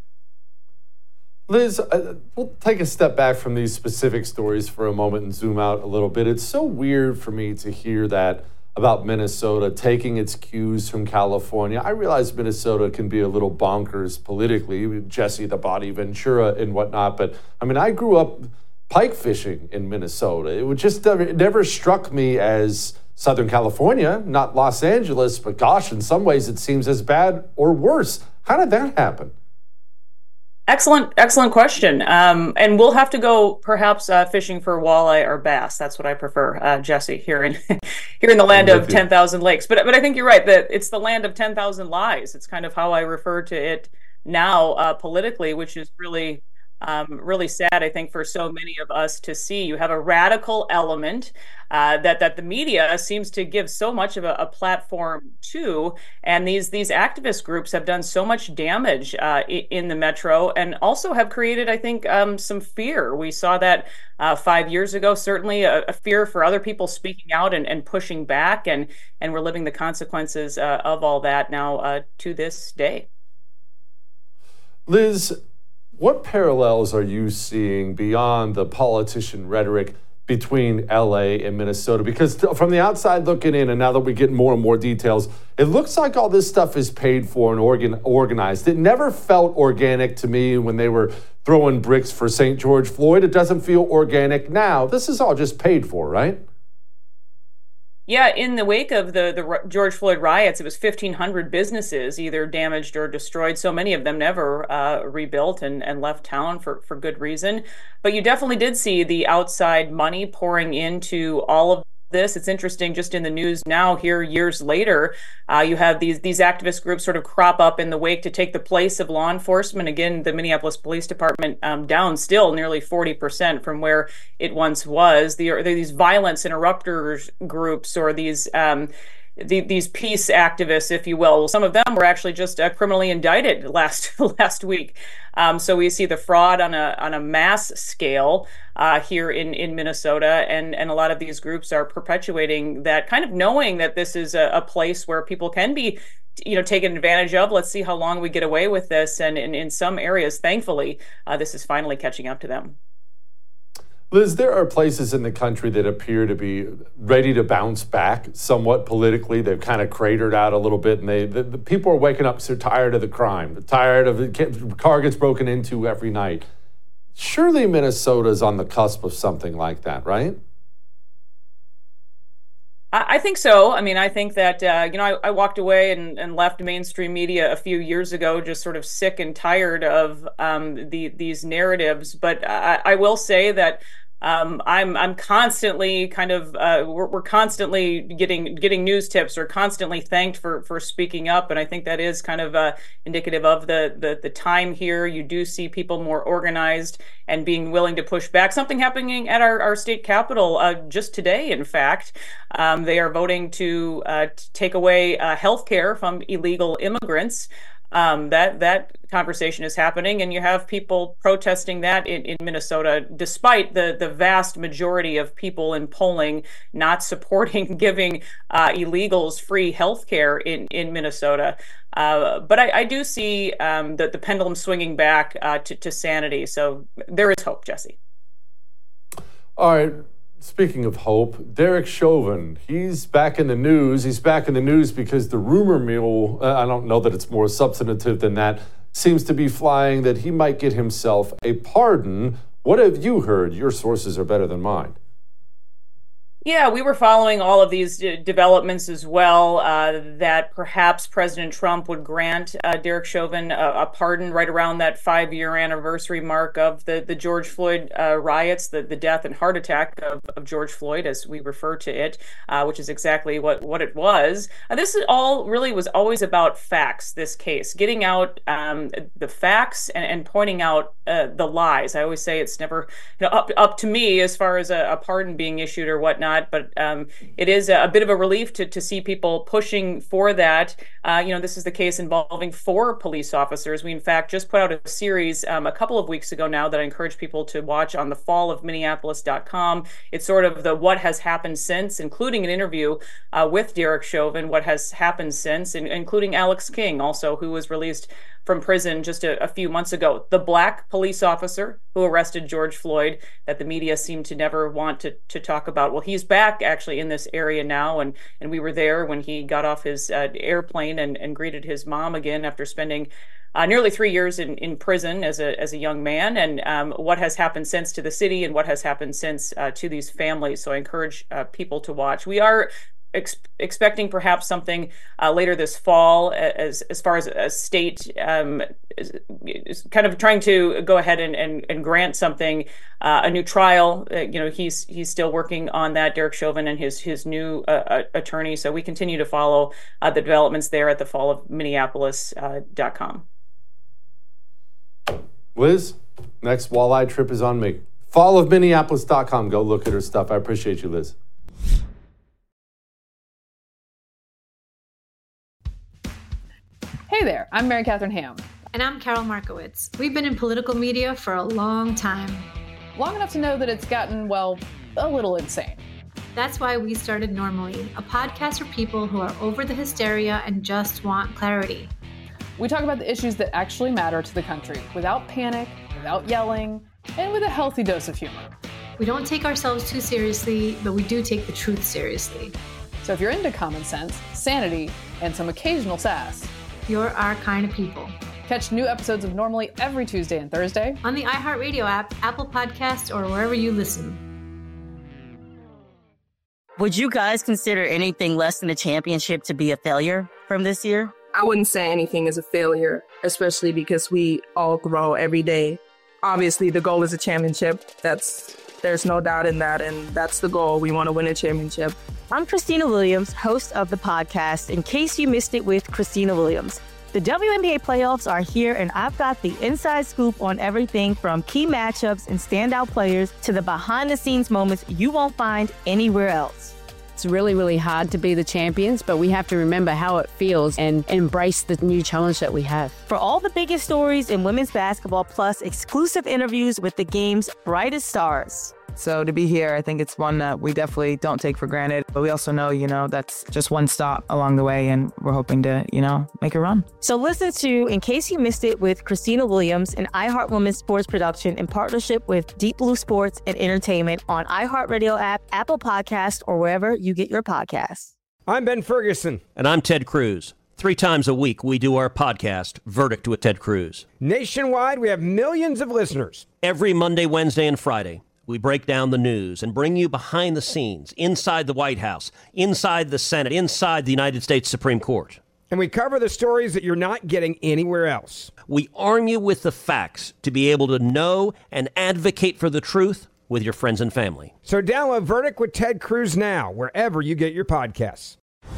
Liz, we'll take a step back from these specific stories for a moment and zoom out a little bit. It's so weird for me to hear that about Minnesota taking its cues from California. I realize Minnesota can be a little bonkers politically, Jesse the Body Ventura and whatnot, but I mean, I grew up pike fishing in Minnesota. It never struck me as Southern California, not Los Angeles, but gosh, in some ways it seems as bad or worse. How did that happen? Excellent question. And we'll have to go perhaps fishing for walleye or bass. That's what I prefer, Jesse, here in the land of 10,000 lakes. But I think you're right that it's the land of 10,000 lies. It's kind of how I refer to it now politically, which is really sad, I think, for so many of us to see. You have a radical element that the media seems to give so much of a platform to, and these activist groups have done so much damage in the metro, and also have created, I think, some fear. We saw that 5 years ago, certainly a fear for other people speaking out and pushing back, and we're living the consequences of all that now to this day. Liz, what parallels are you seeing beyond the politician rhetoric between LA and Minnesota? Because from the outside looking in, and now that we get more and more details, it looks like all this stuff is paid for and organized. It never felt organic to me when they were throwing bricks for St. George Floyd. It doesn't feel organic now. This is all just paid for, right? Yeah, in the wake of the George Floyd riots, it was 1,500 businesses either damaged or destroyed. So many of them never rebuilt and left town for good reason. But you definitely did see the outside money pouring into all of this. It's interesting, just in the news now here years later, you have these activist groups sort of crop up in the wake to take the place of law enforcement. Again, the Minneapolis Police Department down still nearly 40% from where it once was. There are these violence interrupters groups, or these peace activists, if you will. Some of them were actually just criminally indicted last week. So we see the fraud on a mass scale here in Minnesota, and a lot of these groups are perpetuating that, kind of knowing that this is a place where people can be, taken advantage of. Let's see how long we get away with this. And in some areas, thankfully, this is finally catching up to them. Liz, there are places in the country that appear to be ready to bounce back somewhat politically. They've kind of cratered out a little bit, and the people are waking up so tired of the crime, tired of the car gets broken into every night. Surely Minnesota is on the cusp of something like that, right? I think so. I mean, I think that, I walked away and left mainstream media a few years ago, just sort of sick and tired of these narratives. But I will say that I'm constantly kind of we're constantly getting news tips, or constantly thanked for speaking up, and I think that is kind of indicative of the time here. You do see people more organized and being willing to push back. Something happening at our state capitol just today, in fact. They are voting to take away health care from illegal immigrants. That conversation is happening, and you have people protesting that in Minnesota, despite the vast majority of people in polling not supporting giving illegals free health care in Minnesota. But I do see the pendulum swinging back to sanity. So there is hope, Jesse. All right. Speaking of hope, Derek Chauvin, he's back in the news. He's back in the news because the rumor mill, I don't know that it's more substantive than that, seems to be flying that he might get himself a pardon. What have you heard? Your sources are better than mine. Yeah, we were following all of these developments as well, that perhaps President Trump would grant Derek Chauvin a pardon right around that 5-year anniversary mark of the George Floyd riots, the death and heart attack of George Floyd, as we refer to it, which is exactly what it was. This all really was always about facts, this case, getting out the facts and pointing out the lies. I always say it's never up to me as far as a pardon being issued or whatnot. But it is a bit of a relief to see people pushing for that. This is the case involving 4 police officers. We, in fact, just put out a series a couple of weeks ago now that I encourage people to watch on thefallofminneapolis.com. It's sort of the what has happened since, including an interview with Derek Chauvin, what has happened since, including Alex King, also, who was released from prison just a few months ago. The black police officer who arrested George Floyd that the media seemed to never want to talk about. Well, he's back actually in this area now, and we were there when he got off his airplane and greeted his mom again after spending nearly 3 years in prison as a young man, and what has happened since to the city and what has happened since to these families. So I encourage people to watch. We are expecting perhaps something later this fall as far as a state is kind of trying to go ahead and grant something, a new trial. He's still working on that, Derek Chauvin and his new attorney. So we continue to follow the developments there at thefallofminneapolis.com. Liz, next walleye trip is on me. Fallofminneapolis.com. Go look at her stuff. I appreciate you, Liz. Hey there, I'm Mary Catherine Ham. And I'm Carol Markowitz. We've been in political media for a long time. Long enough to know that it's gotten, well, a little insane. That's why we started Normally, a podcast for people who are over the hysteria and just want clarity. We talk about the issues that actually matter to the country without panic, without yelling, and with a healthy dose of humor. We don't take ourselves too seriously, but we do take the truth seriously. So if you're into common sense, sanity, and some occasional sass, you're our kind of people. Catch new episodes of Normally every Tuesday and Thursday on the iHeartRadio app, Apple Podcasts, or wherever you listen. Would you guys consider anything less than a championship to be a failure from this year? I wouldn't say anything is a failure, especially because we all grow every day. Obviously, the goal is a championship. There's no doubt in that, and that's the goal. We want to win a championship. I'm Christina Williams, host of the podcast, In Case You Missed It with Christina Williams. The WNBA playoffs are here, and I've got the inside scoop on everything from key matchups and standout players to the behind-the-scenes moments you won't find anywhere else. It's really, really hard to be the champions, but we have to remember how it feels and embrace the new challenge that we have. For all the biggest stories in women's basketball, plus exclusive interviews with the game's brightest stars. So to be here, I think it's one that we definitely don't take for granted. But we also know, that's just one stop along the way, and we're hoping to, make a run. So listen to In Case You Missed It with Christina Williams, an iHeart Women's sports production in partnership with Deep Blue Sports and Entertainment on iHeartRadio app, Apple Podcast, or wherever you get your podcasts. I'm Ben Ferguson. And I'm Ted Cruz. 3 times a week, we do our podcast, Verdict with Ted Cruz. Nationwide, we have millions of listeners. Every Monday, Wednesday, and Friday, we break down the news and bring you behind the scenes, inside the White House, inside the Senate, inside the United States Supreme Court. And we cover the stories that you're not getting anywhere else. We arm you with the facts to be able to know and advocate for the truth with your friends and family. So download Verdict with Ted Cruz now, wherever you get your podcasts.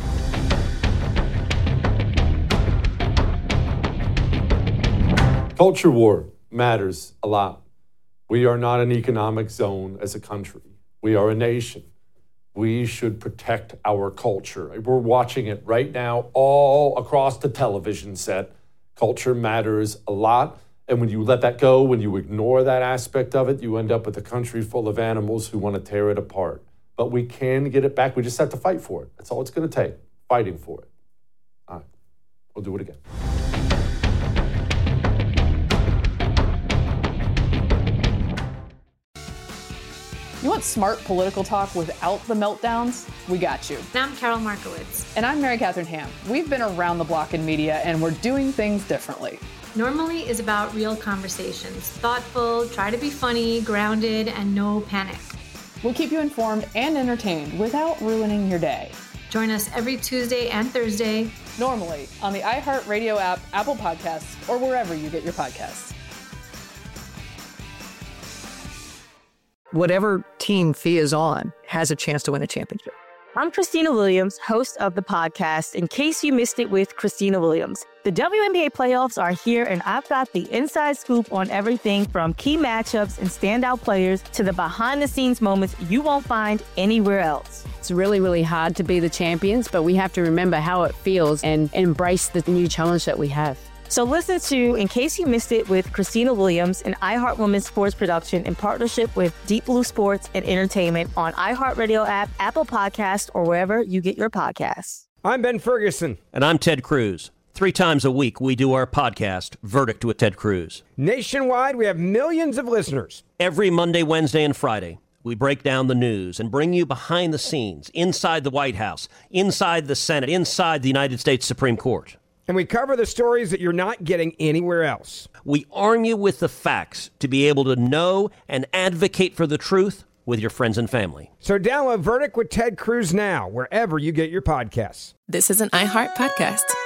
Culture war matters a lot. We are not an economic zone as a country. We are a nation. We should protect our culture. We're watching it right now all across the television set. Culture matters a lot. And when you let that go, when you ignore that aspect of it, you end up with a country full of animals who want to tear it apart. But we can get it back. We just have to fight for it. That's all it's going to take, fighting for it. All right, we'll do it again. You want smart political talk without the meltdowns? We got you. And I'm Carol Markowitz. And I'm Mary Catherine Ham. We've been around the block in media, and we're doing things differently. Normally is about real conversations. Thoughtful, try to be funny, grounded, and no panic. We'll keep you informed and entertained without ruining your day. Join us every Tuesday and Thursday. Normally on the iHeartRadio app, Apple Podcasts, or wherever you get your podcasts. Whatever team Thea is on has a chance to win a championship. I'm Christina Williams, host of the podcast, In Case You Missed It with Christina Williams. The WNBA playoffs are here, and I've got the inside scoop on everything from key matchups and standout players to the behind-the-scenes moments you won't find anywhere else. It's really, really hard to be the champions, but we have to remember how it feels and embrace the new challenge that we have. So listen to In Case You Missed It with Christina Williams, an iHeart Women's sports production in partnership with Deep Blue Sports and Entertainment on iHeartRadio app, Apple Podcasts, or wherever you get your podcasts. I'm Ben Ferguson. And I'm Ted Cruz. 3 times a week, we do our podcast, Verdict with Ted Cruz. Nationwide, we have millions of listeners. Every Monday, Wednesday, and Friday, we break down the news and bring you behind the scenes, inside the White House, inside the Senate, inside the United States Supreme Court. And we cover the stories that you're not getting anywhere else. We arm you with the facts to be able to know and advocate for the truth with your friends and family. So download Verdict with Ted Cruz now, wherever you get your podcasts. This is an iHeart podcast.